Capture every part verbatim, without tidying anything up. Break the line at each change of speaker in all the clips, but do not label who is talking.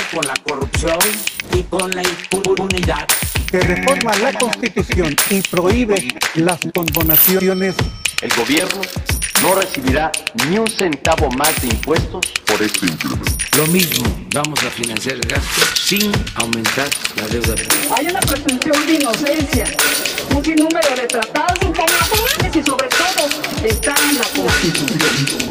con la corrupción y con la impunidad.
Que reforma la Constitución y prohíbe las condonaciones.
El gobierno no recibirá ni un centavo más de impuestos por este incremento.
Lo mismo, vamos a financiar el gasto sin aumentar la deuda.
Hay una presunción de inocencia, un sinnúmero de tratados internacionales y sobre todo está en la Constitución.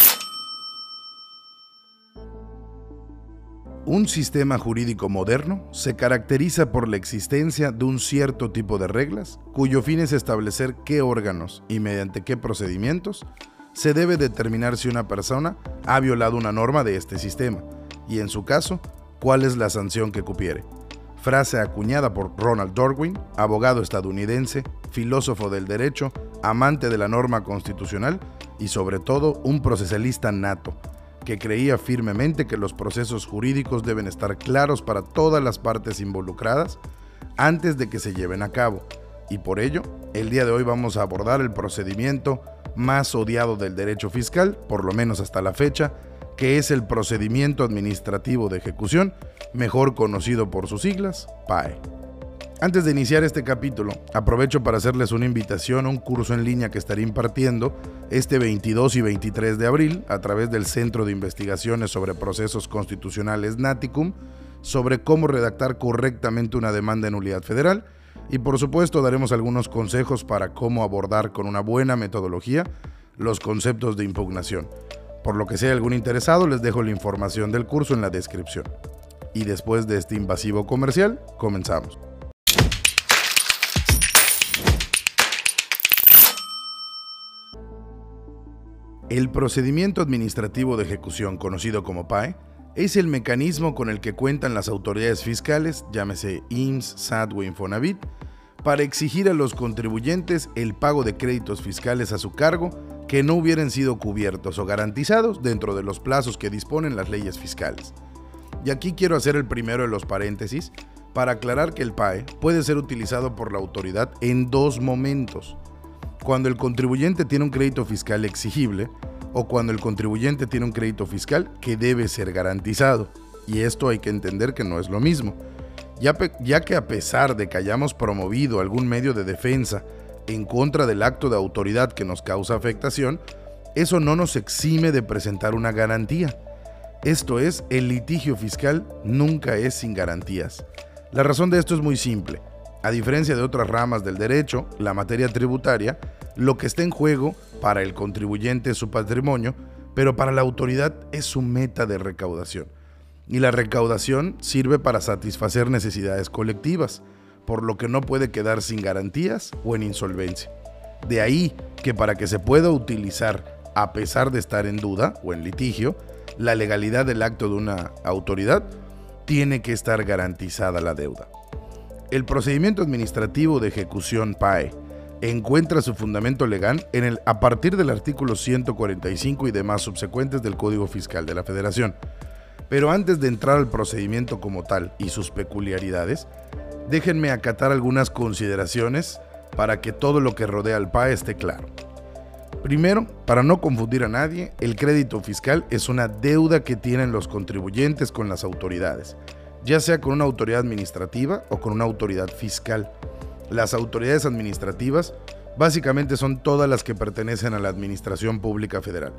Un sistema jurídico moderno se caracteriza por la existencia de un cierto tipo de reglas, cuyo fin es establecer qué órganos y mediante qué procedimientos se debe determinar si una persona ha violado una norma de este sistema, y en su caso, cuál es la sanción que cupiere. Frase acuñada por Ronald Dworkin, abogado estadounidense, filósofo del derecho, amante de la norma constitucional y sobre todo un procesalista nato, que creía firmemente que los procesos jurídicos deben estar claros para todas las partes involucradas antes de que se lleven a cabo. Y por ello, el día de hoy vamos a abordar el procedimiento más odiado del derecho fiscal, por lo menos hasta la fecha, que es el procedimiento administrativo de ejecución, mejor conocido por sus siglas, P A E. Antes de iniciar este capítulo, aprovecho para hacerles una invitación a un curso en línea que estaré impartiendo este veintidós y veintitrés de abril a través del Centro de Investigaciones sobre Procesos Constitucionales Naticum, sobre cómo redactar correctamente una demanda de nulidad federal, y por supuesto daremos algunos consejos para cómo abordar con una buena metodología los conceptos de impugnación. Por lo que si hay algún interesado, les dejo la información del curso en la descripción. Y después de este invasivo comercial, comenzamos. El procedimiento administrativo de ejecución, conocido como P A E, es el mecanismo con el que cuentan las autoridades fiscales, llámese I M S S, S A T o Infonavit, para exigir a los contribuyentes el pago de créditos fiscales a su cargo que no hubieran sido cubiertos o garantizados dentro de los plazos que disponen las leyes fiscales. Y aquí quiero hacer el primero de los paréntesis para aclarar que el P A E puede ser utilizado por la autoridad en dos momentos: cuando el contribuyente tiene un crédito fiscal exigible o cuando el contribuyente tiene un crédito fiscal que debe ser garantizado. Y esto hay que entender que no es lo mismo, ya, ya que a pesar de que hayamos promovido algún medio de defensa en contra del acto de autoridad que nos causa afectación, eso no nos exime de presentar una garantía. Esto es, el litigio fiscal nunca es sin garantías. La razón de esto es muy simple. A diferencia de otras ramas del derecho, la materia tributaria, lo que está en juego para el contribuyente es su patrimonio, pero para la autoridad es su meta de recaudación. Y la recaudación sirve para satisfacer necesidades colectivas, por lo que no puede quedar sin garantías o en insolvencia. De ahí que para que se pueda utilizar, a pesar de estar en duda o en litigio, la legalidad del acto de una autoridad, tiene que estar garantizada la deuda. El procedimiento administrativo de ejecución P A E encuentra su fundamento legal en el, a partir del artículo ciento cuarenta y cinco y demás subsecuentes del Código Fiscal de la Federación. Pero antes de entrar al procedimiento como tal y sus peculiaridades, déjenme acatar algunas consideraciones para que todo lo que rodea al P A E esté claro. Primero, para no confundir a nadie, el crédito fiscal es una deuda que tienen los contribuyentes con las autoridades, ya sea con una autoridad administrativa o con una autoridad fiscal. Las autoridades administrativas básicamente son todas las que pertenecen a la Administración Pública Federal.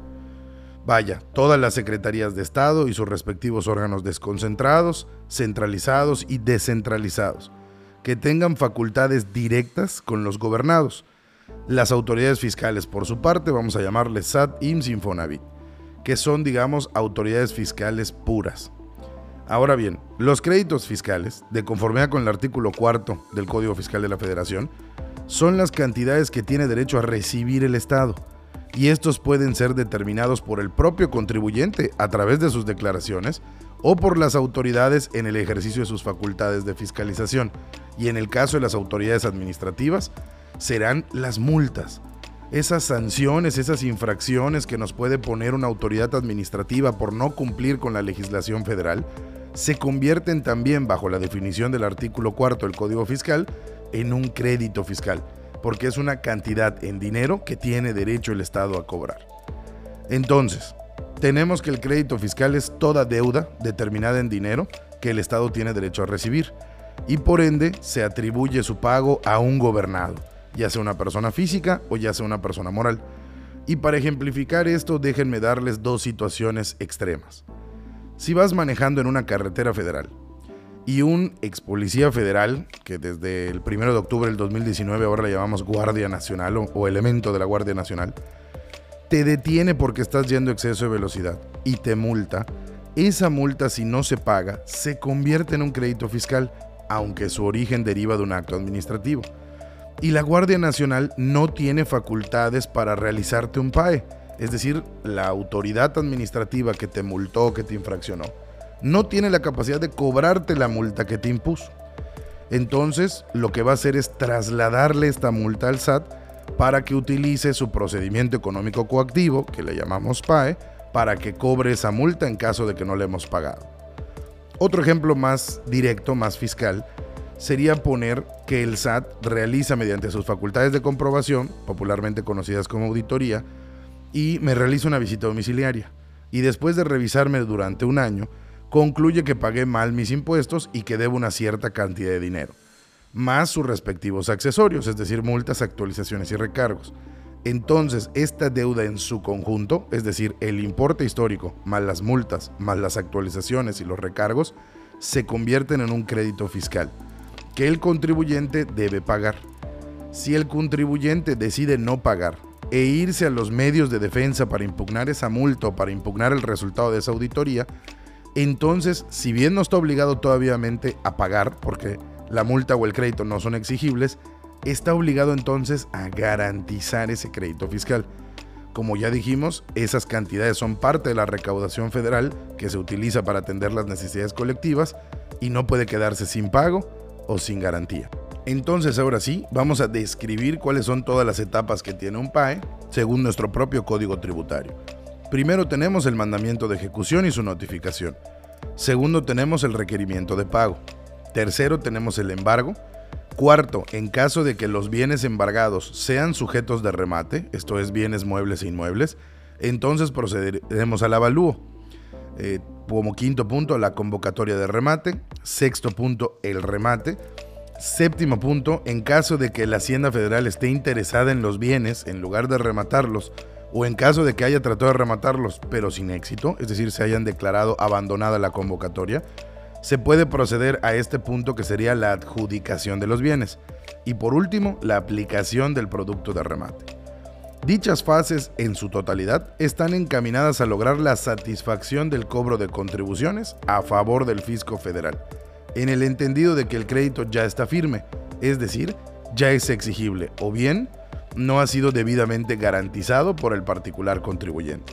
Vaya, todas las secretarías de Estado y sus respectivos órganos desconcentrados, centralizados y descentralizados, que tengan facultades directas con los gobernados. Las autoridades fiscales, por su parte, vamos a llamarles S A T, I M S S, Infonavit, que son, digamos, autoridades fiscales puras. Ahora bien, los créditos fiscales, de conformidad con el artículo cuarto del Código Fiscal de la Federación, son las cantidades que tiene derecho a recibir el Estado, y estos pueden ser determinados por el propio contribuyente a través de sus declaraciones o por las autoridades en el ejercicio de sus facultades de fiscalización, y en el caso de las autoridades administrativas, serán las multas. Esas sanciones, esas infracciones que nos puede poner una autoridad administrativa por no cumplir con la legislación federal, se convierten también, bajo la definición del artículo cuarto del Código Fiscal, en un crédito fiscal, porque es una cantidad en dinero que tiene derecho el Estado a cobrar. Entonces, tenemos que el crédito fiscal es toda deuda determinada en dinero que el Estado tiene derecho a recibir y por ende se atribuye su pago a un gobernado, ya sea una persona física o ya sea una persona moral. Y para ejemplificar esto, déjenme darles dos situaciones extremas. Si vas manejando en una carretera federal y un ex policía federal, que desde el primero de octubre del dos mil diecinueve ahora le llamamos Guardia Nacional o, o elemento de la Guardia Nacional, te detiene porque estás yendo a exceso de velocidad y te multa, esa multa, si no se paga, se convierte en un crédito fiscal, aunque su origen deriva de un acto administrativo. Y la Guardia Nacional no tiene facultades para realizarte un P A E, es decir, la autoridad administrativa que te multó, que te infraccionó, no tiene la capacidad de cobrarte la multa que te impuso. Entonces, lo que va a hacer es trasladarle esta multa al S A T para que utilice su procedimiento económico coactivo, que le llamamos P A E, para que cobre esa multa en caso de que no le hemos pagado. Otro ejemplo más directo, más fiscal, sería poner que el S A T realiza mediante sus facultades de comprobación, popularmente conocidas como auditoría, y me realiza una visita domiciliaria. Y después de revisarme durante un año, concluye que pagué mal mis impuestos y que debo una cierta cantidad de dinero, más sus respectivos accesorios, es decir, multas, actualizaciones y recargos. Entonces, esta deuda en su conjunto, es decir, el importe histórico, más las multas, más las actualizaciones y los recargos, se convierten en un crédito fiscal que el contribuyente debe pagar. Si el contribuyente decide no pagar e irse a los medios de defensa para impugnar esa multa o para impugnar el resultado de esa auditoría, entonces, si bien no está obligado todavía a pagar, porque la multa o el crédito no son exigibles, está obligado entonces a garantizar ese crédito fiscal. Como ya dijimos, esas cantidades son parte de la recaudación federal que se utiliza para atender las necesidades colectivas y no puede quedarse sin pago o sin garantía. Entonces, ahora sí, vamos a describir cuáles son todas las etapas que tiene un P A E según nuestro propio Código Tributario. Primero tenemos el mandamiento de ejecución y su notificación. Segundo tenemos el requerimiento de pago. Tercero tenemos el embargo. Cuarto, en caso de que los bienes embargados sean sujetos de remate, esto es bienes muebles e inmuebles, entonces procederemos al avalúo. Eh, como quinto punto, la convocatoria de remate. Sexto punto, el remate. Séptimo punto, en caso de que la Hacienda Federal esté interesada en los bienes en lugar de rematarlos, o en caso de que haya tratado de rematarlos pero sin éxito, es decir, se hayan declarado abandonada la convocatoria, se puede proceder a este punto que sería la adjudicación de los bienes. Y por último, la aplicación del producto de remate. Dichas fases en su totalidad están encaminadas a lograr la satisfacción del cobro de contribuciones a favor del fisco federal, en el entendido de que el crédito ya está firme, es decir, ya es exigible o bien no ha sido debidamente garantizado por el particular contribuyente.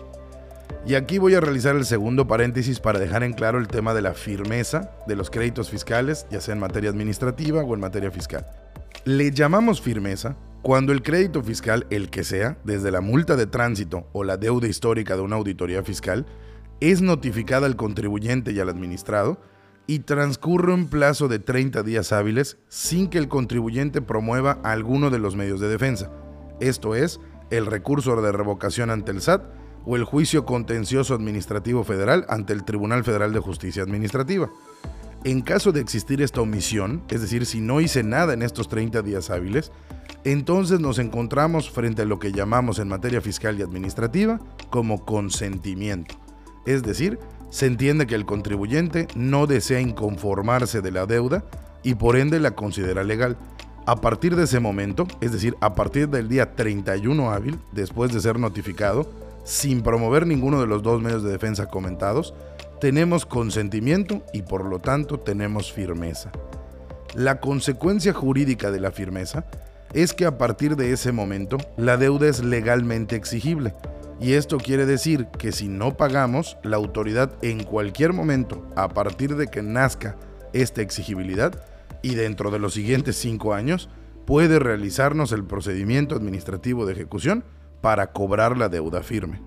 Y aquí voy a realizar el segundo paréntesis para dejar en claro el tema de la firmeza de los créditos fiscales, ya sea en materia administrativa o en materia fiscal. Le llamamos firmeza cuando el crédito fiscal, el que sea, desde la multa de tránsito o la deuda histórica de una auditoría fiscal, es notificada al contribuyente y al administrado y transcurre un plazo de treinta días hábiles sin que el contribuyente promueva alguno de los medios de defensa, esto es, el recurso de revocación ante el S A T o el juicio contencioso administrativo federal ante el Tribunal Federal de Justicia Administrativa. En caso de existir esta omisión, es decir, si no hice nada en estos treinta días hábiles, entonces nos encontramos frente a lo que llamamos en materia fiscal y administrativa como consentimiento. Es decir, se entiende que el contribuyente no desea inconformarse de la deuda y por ende la considera legal. A partir de ese momento, es decir, a partir del día treinta y uno hábil, después de ser notificado, sin promover ninguno de los dos medios de defensa comentados, tenemos consentimiento y por lo tanto tenemos firmeza. La consecuencia jurídica de la firmeza es que a partir de ese momento la deuda es legalmente exigible y esto quiere decir que si no pagamos, la autoridad en cualquier momento, a partir de que nazca esta exigibilidad y dentro de los siguientes cinco años, puede realizarnos el procedimiento administrativo de ejecución para cobrar la deuda firme.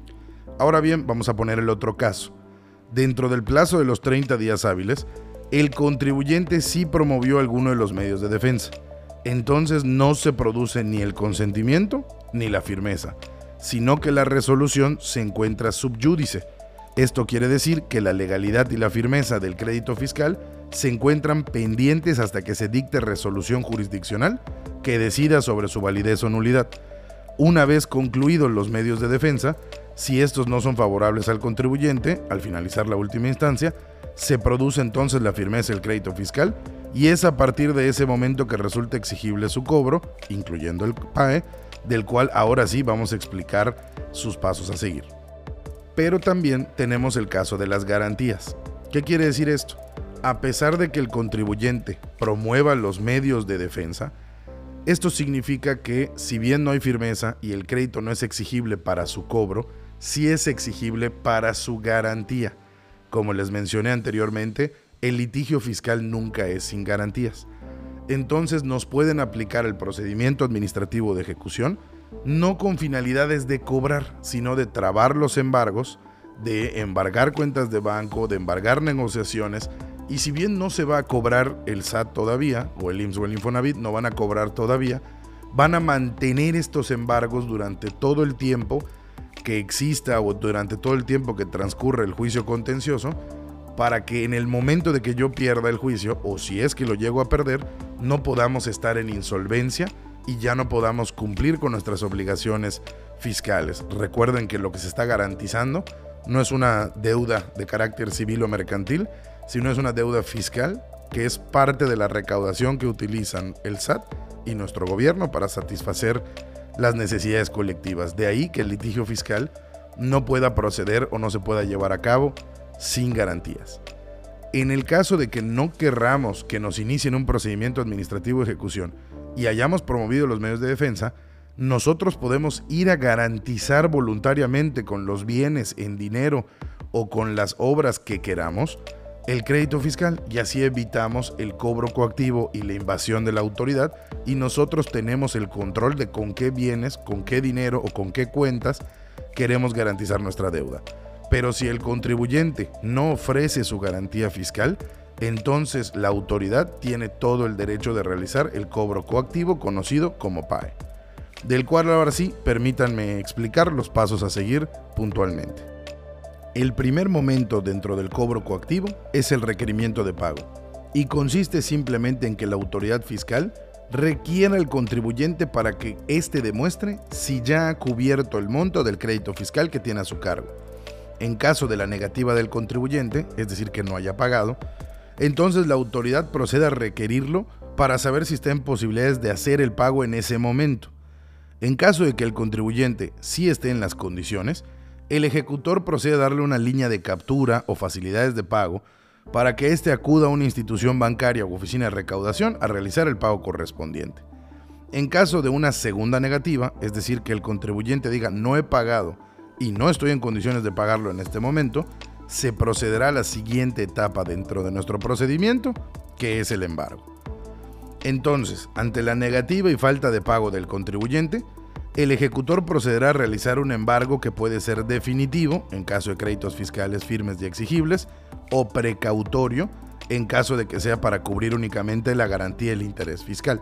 Ahora bien, vamos a poner el otro caso. Dentro del plazo de los treinta días hábiles, el contribuyente sí promovió alguno de los medios de defensa. Entonces no se produce ni el consentimiento ni la firmeza. sino que la resolución se encuentra sub judice. Esto quiere decir que la legalidad y la firmeza del crédito fiscal se encuentran pendientes hasta que se dicte resolución jurisdiccional que decida sobre su validez o nulidad. Una vez concluidos los medios de defensa, si estos no son favorables al contribuyente, al finalizar la última instancia, se produce entonces la firmeza del crédito fiscal y es a partir de ese momento que resulta exigible su cobro, incluyendo el P A E, del cual ahora sí vamos a explicar sus pasos a seguir. Pero también tenemos el caso de las garantías. ¿Qué quiere decir esto? A pesar de que el contribuyente promueva los medios de defensa, esto significa que si bien no hay firmeza y el crédito no es exigible para su cobro, sí es exigible para su garantía. Como les mencioné anteriormente, el litigio fiscal nunca es sin garantías. Entonces nos pueden aplicar el procedimiento administrativo de ejecución, no con finalidades de cobrar, sino de trabar los embargos, de embargar cuentas de banco, de embargar negociaciones, y si bien no se va a cobrar el S A T todavía, o el I M S S o el Infonavit no van a cobrar todavía, van a mantener estos embargos durante todo el tiempo que exista o durante todo el tiempo que transcurre el juicio contencioso, para que en el momento de que yo pierda el juicio, o si es que lo llego a perder, no podamos estar en insolvencia y ya no podamos cumplir con nuestras obligaciones fiscales. Recuerden que lo que se está garantizando no es una deuda de carácter civil o mercantil, sino es una deuda fiscal que es parte de la recaudación que utilizan el S A T y nuestro gobierno para satisfacer las necesidades colectivas. De ahí que el litigio fiscal no pueda proceder o no se pueda llevar a cabo sin garantías. En el caso de que no querramos que nos inicien un procedimiento administrativo de ejecución y hayamos promovido los medios de defensa, nosotros podemos ir a garantizar voluntariamente con los bienes en dinero o con las obras que queramos el crédito fiscal, y así evitamos el cobro coactivo y la invasión de la autoridad, y nosotros tenemos el control de con qué bienes, con qué dinero o con qué cuentas queremos garantizar nuestra deuda. Pero si el contribuyente no ofrece su garantía fiscal, entonces la autoridad tiene todo el derecho de realizar el cobro coactivo conocido como P A E, del cual ahora sí permítanme explicar los pasos a seguir puntualmente. El primer momento dentro del cobro coactivo es el requerimiento de pago, y consiste simplemente en que la autoridad fiscal requiera al contribuyente para que éste demuestre si ya ha cubierto el monto del crédito fiscal que tiene a su cargo. En caso de la negativa del contribuyente, es decir, que no haya pagado, entonces la autoridad procede a requerirlo para saber si está en posibilidades de hacer el pago en ese momento. En caso de que el contribuyente sí esté en las condiciones, el ejecutor procede a darle una línea de captura o facilidades de pago para que éste acuda a una institución bancaria u oficina de recaudación a realizar el pago correspondiente. En caso de una segunda negativa, es decir, que el contribuyente diga no he pagado y no estoy en condiciones de pagarlo en este momento, se procederá a la siguiente etapa dentro de nuestro procedimiento, que es el embargo. Entonces, ante la negativa y falta de pago del contribuyente, el ejecutor procederá a realizar un embargo que puede ser definitivo, en caso de créditos fiscales firmes y exigibles, o precautorio, en caso de que sea para cubrir únicamente la garantía del interés fiscal.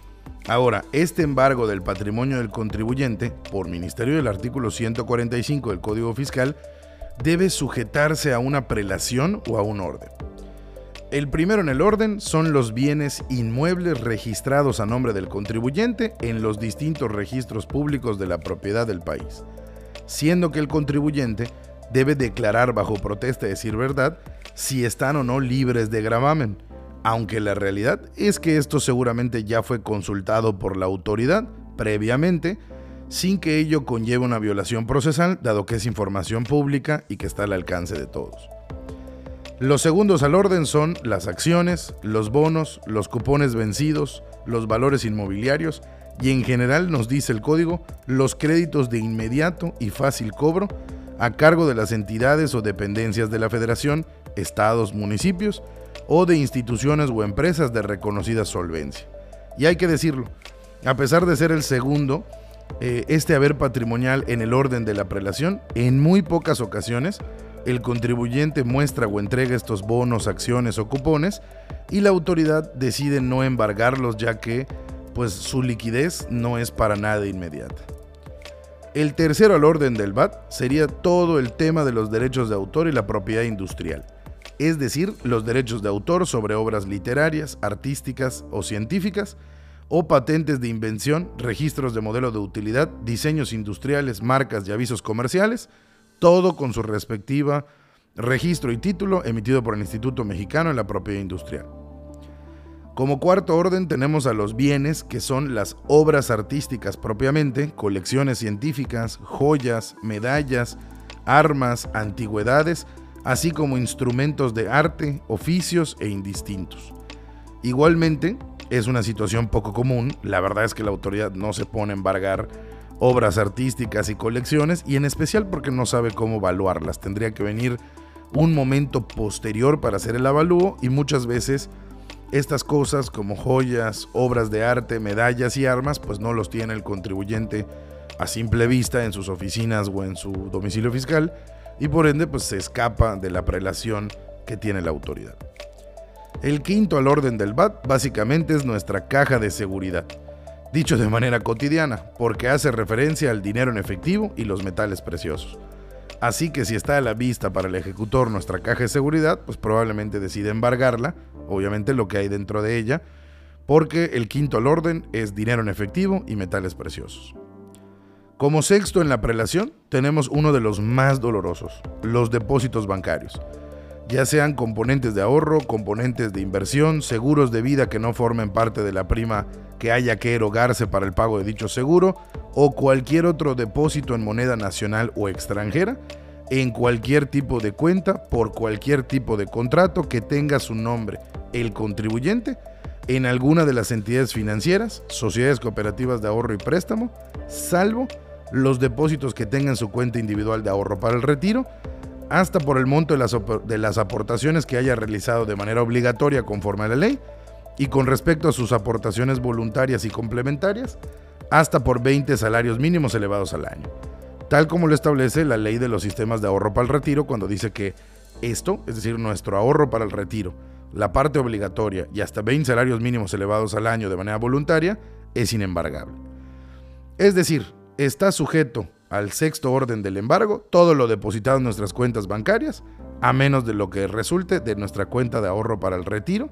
Ahora, este embargo del patrimonio del contribuyente, por ministerio del artículo ciento cuarenta y cinco del Código Fiscal, debe sujetarse a una prelación o a un orden. El primero en el orden son los bienes inmuebles registrados a nombre del contribuyente en los distintos registros públicos de la propiedad del país, siendo que el contribuyente debe declarar bajo protesta de decir verdad si están o no libres de gravamen, aunque la realidad es que esto seguramente ya fue consultado por la autoridad previamente, sin que ello conlleve una violación procesal, dado que es información pública y que está al alcance de todos. Los segundos al orden son las acciones, los bonos, los cupones vencidos, los valores inmobiliarios y en general, nos dice el código, los créditos de inmediato y fácil cobro a cargo de las entidades o dependencias de la Federación, estados, municipios o de instituciones o empresas de reconocida solvencia. Y hay que decirlo, a pesar de ser el segundo, eh, este haber patrimonial en el orden de la prelación, en muy pocas ocasiones el contribuyente muestra o entrega estos bonos, acciones o cupones y la autoridad decide no embargarlos, ya que pues su liquidez no es para nada inmediata. El tercero al orden del V A T sería todo el tema de los derechos de autor y la propiedad industrial, es decir, los derechos de autor sobre obras literarias, artísticas o científicas, o patentes de invención, registros de modelo de utilidad, diseños industriales, marcas y avisos comerciales, todo con su respectiva registro y título emitido por el Instituto Mexicano de la Propiedad Industrial. Como cuarto orden tenemos a los bienes, que son las obras artísticas propiamente, colecciones científicas, joyas, medallas, armas, antigüedades, así como instrumentos de arte, oficios e indistintos. Igualmente, es una situación poco común, la verdad es que la autoridad no se pone a embargar obras artísticas y colecciones, y en especial porque no sabe cómo evaluarlas. Tendría que venir un momento posterior para hacer el avalúo, y muchas veces estas cosas como joyas, obras de arte, medallas y armas, pues no los tiene el contribuyente a simple vista en sus oficinas o en su domicilio fiscal, y por ende pues se escapa de la prelación que tiene la autoridad. El quinto al orden del V A T básicamente es nuestra caja de seguridad, dicho de manera cotidiana, porque hace referencia al dinero en efectivo y los metales preciosos. Así que si está a la vista para el ejecutor nuestra caja de seguridad, pues probablemente decide embargarla, obviamente lo que hay dentro de ella, porque el quinto al orden es dinero en efectivo y metales preciosos. Como sexto en la prelación tenemos uno de los más dolorosos, los depósitos bancarios. Ya sean componentes de ahorro, componentes de inversión, seguros de vida que no formen parte de la prima que haya que erogarse para el pago de dicho seguro, o cualquier otro depósito en moneda nacional o extranjera, en cualquier tipo de cuenta, por cualquier tipo de contrato que tenga su nombre el contribuyente, en alguna de las entidades financieras, sociedades cooperativas de ahorro y préstamo, salvo los depósitos que tengan su cuenta individual de ahorro para el retiro, hasta por el monto de las, de las aportaciones que haya realizado de manera obligatoria conforme a la ley, y con respecto a sus aportaciones voluntarias y complementarias, hasta por veinte salarios mínimos elevados al año, tal como lo establece la ley de los sistemas de ahorro para el retiro, cuando dice que esto, es decir, nuestro ahorro para el retiro, la parte obligatoria y hasta veinte salarios mínimos elevados al año de manera voluntaria, es inembargable. Es decir, está sujeto al sexto orden del embargo todo lo depositado en nuestras cuentas bancarias, a menos de lo que resulte de nuestra cuenta de ahorro para el retiro,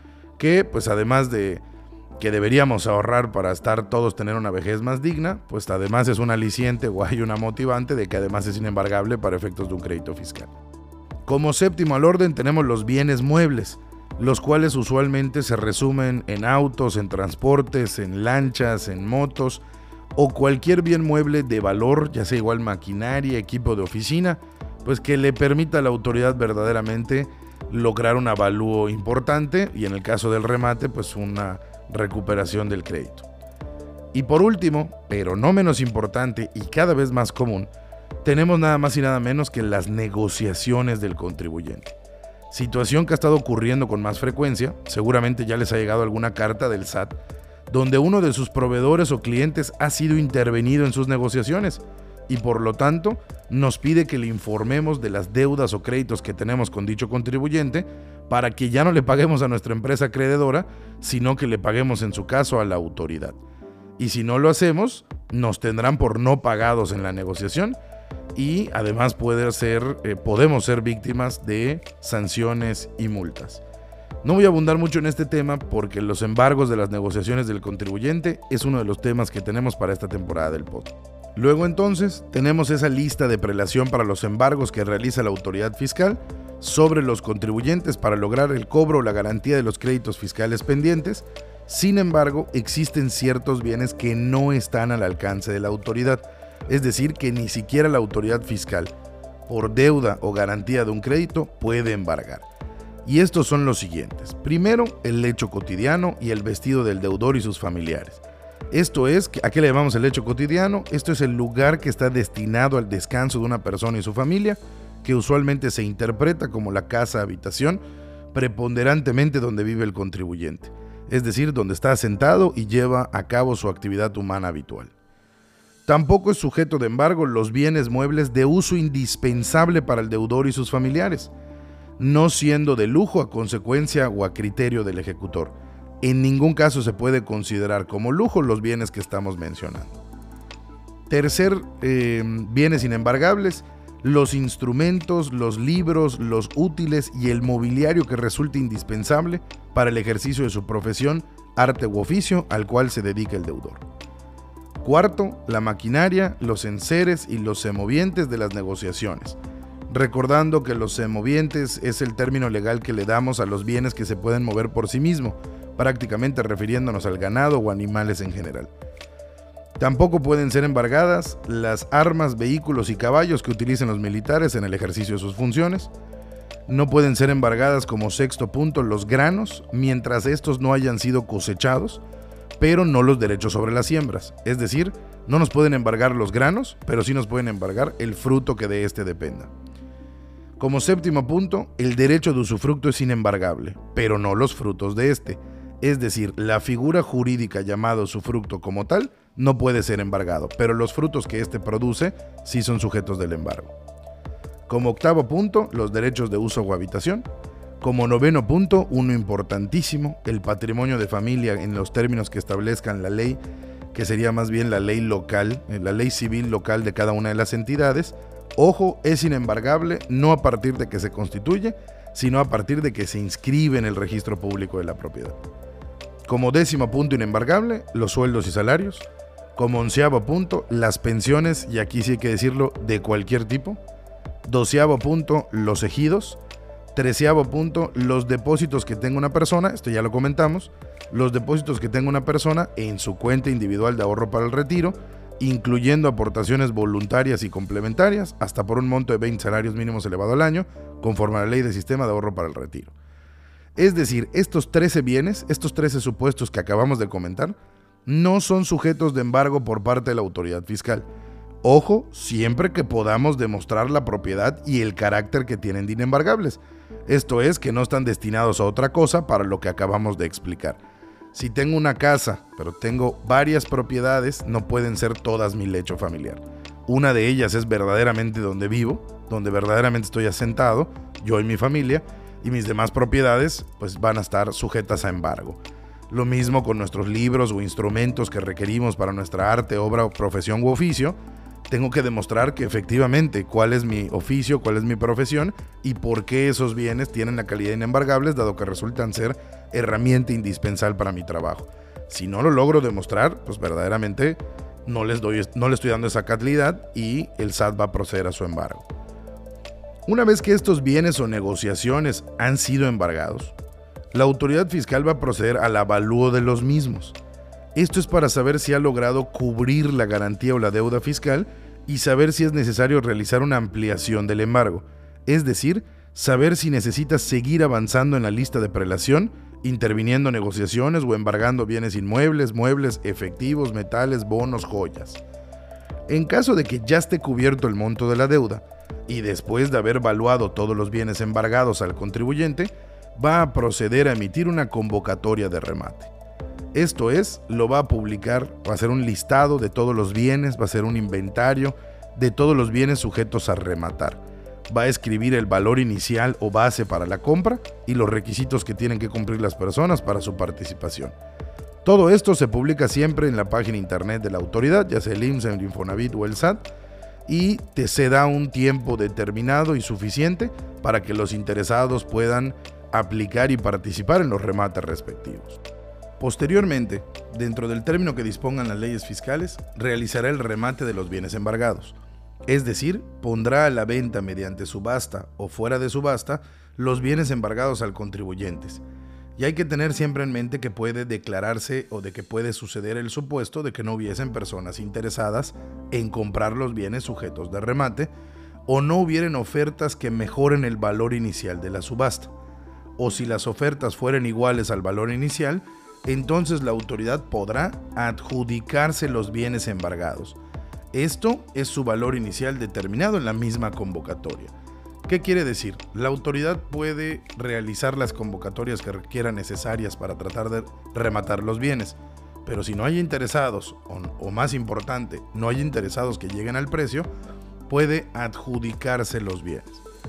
que pues además de que deberíamos ahorrar para estar todos tener una vejez más digna, pues además es un aliciente o hay una motivante de que además es inembargable para efectos de un crédito fiscal. Como séptimo al orden tenemos los bienes muebles, los cuales usualmente se resumen en autos, en transportes, en lanchas, en motos, o cualquier bien mueble de valor, ya sea igual maquinaria, equipo de oficina, pues que le permita a la autoridad verdaderamente lograr un avalúo importante, y en el caso del remate, pues una recuperación del crédito. Y por último, pero no menos importante y cada vez más común, tenemos nada más y nada menos que las negociaciones del contribuyente. Situación que ha estado ocurriendo con más frecuencia, seguramente ya les ha llegado alguna carta del S A T, donde uno de sus proveedores o clientes ha sido intervenido en sus negociaciones y por lo tanto nos pide que le informemos de las deudas o créditos que tenemos con dicho contribuyente para que ya no le paguemos a nuestra empresa acreedora, sino que le paguemos en su caso a la autoridad. Y si no lo hacemos, nos tendrán por no pagados en la negociación y además puede ser, eh, podemos ser víctimas de sanciones y multas. No voy a abundar mucho en este tema porque los embargos de las negociaciones del contribuyente es uno de los temas que tenemos para esta temporada del podcast. Luego entonces tenemos esa lista de prelación para los embargos que realiza la autoridad fiscal sobre los contribuyentes para lograr el cobro o la garantía de los créditos fiscales pendientes. Sin embargo, existen ciertos bienes que no están al alcance de la autoridad, es decir, que ni siquiera la autoridad fiscal, por deuda o garantía de un crédito, puede embargar. Y estos son los siguientes. Primero, el lecho cotidiano y el vestido del deudor y sus familiares. Esto es, ¿a qué le llamamos el lecho cotidiano? Esto es el lugar que está destinado al descanso de una persona y su familia, que usualmente se interpreta como la casa habitación, preponderantemente donde vive el contribuyente, es decir, donde está asentado y lleva a cabo su actividad humana habitual. Tampoco es sujeto de embargo los bienes muebles de uso indispensable para el deudor y sus familiares, no siendo de lujo a consecuencia o a criterio del ejecutor. En ningún caso se puede considerar como lujo los bienes que estamos mencionando. Tercer, eh, bienes inembargables: los instrumentos, los libros, los útiles y el mobiliario que resulte indispensable para el ejercicio de su profesión, arte u oficio al cual se dedica el deudor. Cuarto, la maquinaria, los enseres y los semovientes de las negociaciones, recordando que los semovientes es el término legal que le damos a los bienes que se pueden mover por sí mismo, prácticamente refiriéndonos al ganado o animales en general. Tampoco pueden ser embargadas las armas, vehículos y caballos que utilicen los militares en el ejercicio de sus funciones. No pueden ser embargadas, como sexto punto, los granos, mientras estos no hayan sido cosechados, pero no los derechos sobre las siembras. Es decir, no nos pueden embargar los granos, pero sí nos pueden embargar el fruto que de este dependa. Como séptimo punto, el derecho de usufructo es inembargable, pero no los frutos de este. Es decir, la figura jurídica llamada usufructo como tal no puede ser embargado, pero los frutos que éste produce sí son sujetos del embargo. Como octavo punto, los derechos de uso o habitación. Como noveno punto, uno importantísimo, el patrimonio de familia en los términos que establezcan la ley, que sería más bien la ley local, la ley civil local de cada una de las entidades. Ojo, es inembargable no a partir de que se constituye, sino a partir de que se inscribe en el registro público de la propiedad. Como décimo punto inembargable, los sueldos y salarios. Como onceavo punto, las pensiones, y aquí sí hay que decirlo, de cualquier tipo. Doceavo punto, los ejidos. Treceavo punto, los depósitos que tenga una persona, esto ya lo comentamos, los depósitos que tenga una persona en su cuenta individual de ahorro para el retiro, incluyendo aportaciones voluntarias y complementarias, hasta por un monto de veinte salarios mínimos elevado al año, conforme a la ley de sistema de ahorro para el retiro. Es decir, estos trece bienes, estos trece supuestos que acabamos de comentar, no son sujetos de embargo por parte de la autoridad fiscal. Ojo, siempre que podamos demostrar la propiedad y el carácter que tienen de inembargables. Esto es, que no están destinados a otra cosa para lo que acabamos de explicar. Si tengo una casa, pero tengo varias propiedades, no pueden ser todas mi lecho familiar. Una de ellas es verdaderamente donde vivo, donde verdaderamente estoy asentado, yo y mi familia, y mis demás propiedades pues van a estar sujetas a embargo. Lo mismo con nuestros libros o instrumentos que requerimos para nuestra arte, obra, profesión u oficio. Tengo que demostrar que efectivamente cuál es mi oficio, cuál es mi profesión y por qué esos bienes tienen la calidad de inembargables, dado que resultan ser herramienta indispensable para mi trabajo. Si no lo logro demostrar, pues verdaderamente no les doy, no le estoy dando esa calidad y el S A T va a proceder a su embargo. Una vez que estos bienes o negociaciones han sido embargados, la autoridad fiscal va a proceder al avalúo de los mismos. Esto es para saber si ha logrado cubrir la garantía o la deuda fiscal y saber si es necesario realizar una ampliación del embargo, es decir, saber si necesita seguir avanzando en la lista de prelación, interviniendo en negociaciones o embargando bienes inmuebles, muebles, efectivos, metales, bonos, joyas. En caso de que ya esté cubierto el monto de la deuda y después de haber valuado todos los bienes embargados al contribuyente, va a proceder a emitir una convocatoria de remate. Esto es, lo va a publicar, va a hacer un listado de todos los bienes, va a hacer un inventario de todos los bienes sujetos a rematar. Va a escribir el valor inicial o base para la compra y los requisitos que tienen que cumplir las personas para su participación. Todo esto se publica siempre en la página internet de la autoridad, ya sea el I M S S, el Infonavit o el S A T, y te se da un tiempo determinado y suficiente para que los interesados puedan aplicar y participar en los remates respectivos. Posteriormente, dentro del término que dispongan las leyes fiscales, realizará el remate de los bienes embargados, es decir, pondrá a la venta mediante subasta o fuera de subasta los bienes embargados al contribuyente. Y hay que tener siempre en mente que puede declararse o de que puede suceder el supuesto de que no hubiesen personas interesadas en comprar los bienes sujetos de remate o no hubieran ofertas que mejoren el valor inicial de la subasta. O si las ofertas fueran iguales al valor inicial, entonces la autoridad podrá adjudicarse los bienes embargados. Esto es su valor inicial determinado en la misma convocatoria. ¿Qué quiere decir? La autoridad puede realizar las convocatorias que requieran necesarias para tratar de rematar los bienes, pero si no hay interesados, o, o más importante, no hay interesados que lleguen al precio, puede adjudicarse los bienes.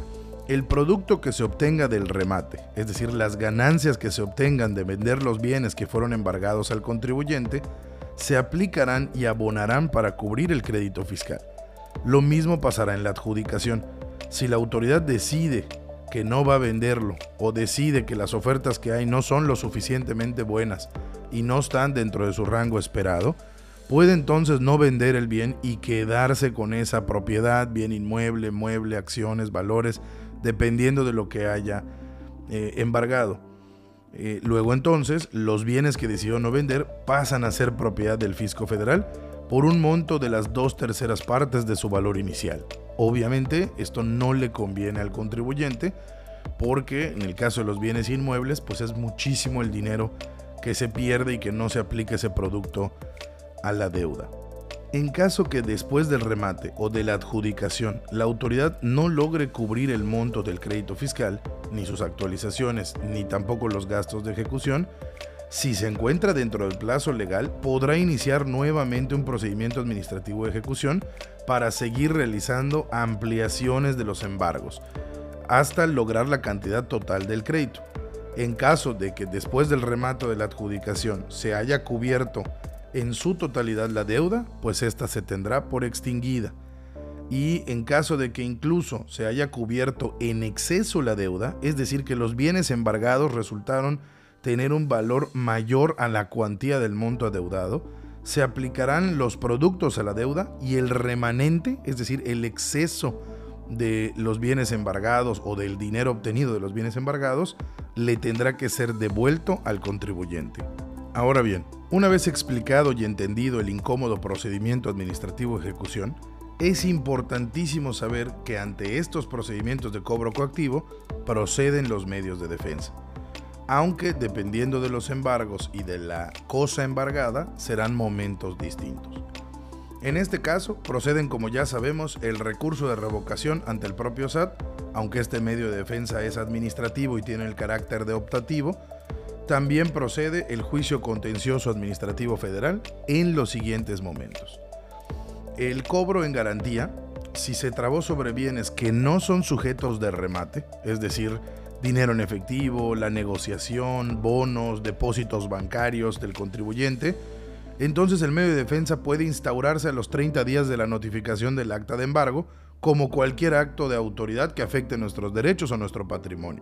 El producto que se obtenga del remate, es decir, las ganancias que se obtengan de vender los bienes que fueron embargados al contribuyente, se aplicarán y abonarán para cubrir el crédito fiscal. Lo mismo pasará en la adjudicación. Si la autoridad decide que no va a venderlo o decide que las ofertas que hay no son lo suficientemente buenas y no están dentro de su rango esperado, puede entonces no vender el bien y quedarse con esa propiedad, bien inmueble, mueble, acciones, valores, dependiendo de lo que haya eh, embargado. Eh, luego entonces, los bienes que decidió no vender pasan a ser propiedad del fisco federal por un monto de las dos terceras partes de su valor inicial. Obviamente, esto no le conviene al contribuyente porque en el caso de los bienes inmuebles, pues es muchísimo el dinero que se pierde y que no se aplica ese producto a la deuda. En caso que después del remate o de la adjudicación la autoridad no logre cubrir el monto del crédito fiscal, ni sus actualizaciones, ni tampoco los gastos de ejecución, si se encuentra dentro del plazo legal, podrá iniciar nuevamente un procedimiento administrativo de ejecución para seguir realizando ampliaciones de los embargos, hasta lograr la cantidad total del crédito. En caso de que después del remate de la adjudicación se haya cubierto en su totalidad la deuda, pues ésta se tendrá por extinguida. Y en caso de que incluso se haya cubierto en exceso la deuda, es decir, que los bienes embargados resultaron tener un valor mayor a la cuantía del monto adeudado, se aplicarán los productos a la deuda y el remanente, es decir, el exceso de los bienes embargados o del dinero obtenido de los bienes embargados, le tendrá que ser devuelto al contribuyente. Ahora bien, una vez explicado y entendido el incómodo procedimiento administrativo de ejecución, es importantísimo saber que ante estos procedimientos de cobro coactivo proceden los medios de defensa, aunque dependiendo de los embargos y de la cosa embargada serán momentos distintos. En este caso proceden, como ya sabemos, el recurso de revocación ante el propio S A T, aunque este medio de defensa es administrativo y tiene el carácter de optativo. También procede el juicio contencioso administrativo federal en los siguientes momentos. El cobro en garantía, si se trabó sobre bienes que no son sujetos de remate, es decir, dinero en efectivo, la negociación, bonos, depósitos bancarios del contribuyente, entonces el medio de defensa puede instaurarse a los treinta días de la notificación del acta de embargo, como cualquier acto de autoridad que afecte nuestros derechos o nuestro patrimonio.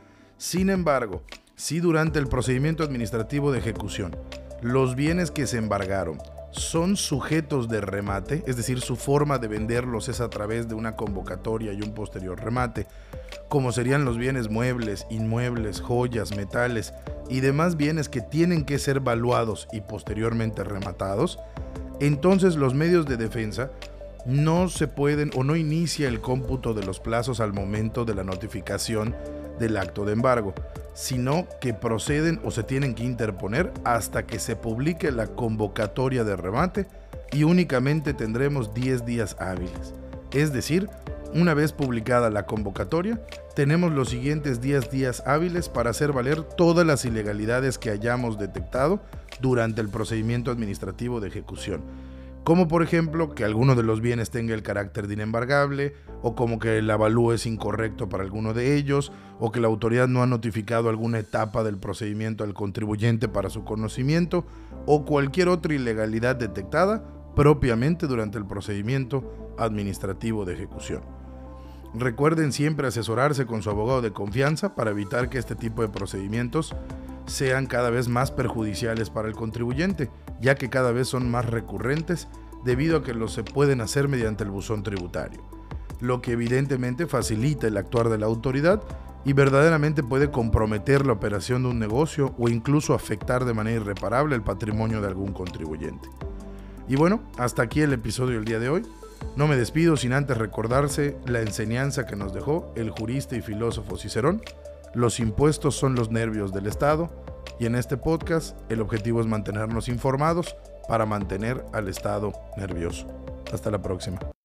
Sin embargo, si durante el procedimiento administrativo de ejecución los bienes que se embargaron son sujetos de remate, es decir, su forma de venderlos es a través de una convocatoria y un posterior remate, como serían los bienes muebles, inmuebles, joyas, metales y demás bienes que tienen que ser valuados y posteriormente rematados, entonces los medios de defensa no se pueden o no inicia el cómputo de los plazos al momento de la notificación del acto de embargo, sino que proceden o se tienen que interponer hasta que se publique la convocatoria de remate y únicamente tendremos diez días hábiles. Es decir, una vez publicada la convocatoria, tenemos los siguientes diez días hábiles para hacer valer todas las ilegalidades que hayamos detectado durante el procedimiento administrativo de ejecución, como por ejemplo que alguno de los bienes tenga el carácter de inembargable, o como que el avalúo es incorrecto para alguno de ellos, o que la autoridad no ha notificado alguna etapa del procedimiento al contribuyente para su conocimiento, o cualquier otra ilegalidad detectada propiamente durante el procedimiento administrativo de ejecución. Recuerden siempre asesorarse con su abogado de confianza para evitar que este tipo de procedimientos sean cada vez más perjudiciales para el contribuyente, ya que cada vez son más recurrentes debido a que los se pueden hacer mediante el buzón tributario, lo que evidentemente facilita el actuar de la autoridad y verdaderamente puede comprometer la operación de un negocio o incluso afectar de manera irreparable el patrimonio de algún contribuyente. Y bueno, hasta aquí el episodio del día de hoy. No me despido sin antes recordarse la enseñanza que nos dejó el jurista y filósofo Cicerón: los impuestos son los nervios del Estado, y en este podcast el objetivo es mantenernos informados para mantener al Estado nervioso. Hasta la próxima.